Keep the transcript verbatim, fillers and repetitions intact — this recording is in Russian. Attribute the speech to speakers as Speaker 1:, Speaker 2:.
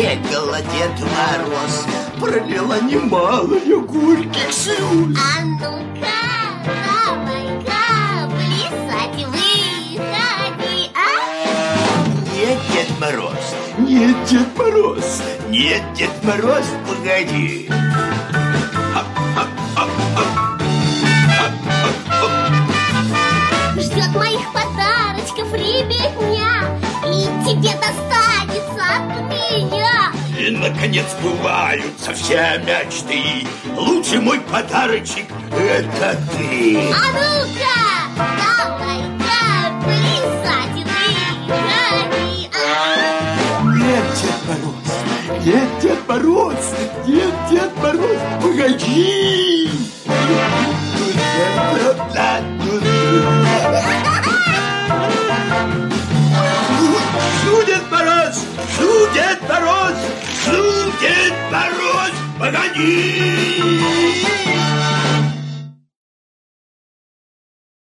Speaker 1: Бегала Дед Мороз, пролила немало горьких слез.
Speaker 2: А ну-ка, давай-ка плясать выходи, а?
Speaker 1: Нет, Дед Мороз, нет, Дед Мороз, нет, Дед Мороз, погоди.
Speaker 2: Ждет моих подарочков ребятня, и тебе достанется от меня.
Speaker 1: И, наконец, сбываются все мечты. Лучший мой подарочек — это ты.
Speaker 2: А ну-ка, давай-ка плясать выходи, а?
Speaker 1: Нет, Дед Мороз, нет, Дед Мороз, нет, Дед Мороз, погоди. Шу, Дед Мороз, шу, Дед Мороз, шу, Дед Мороз, погоди.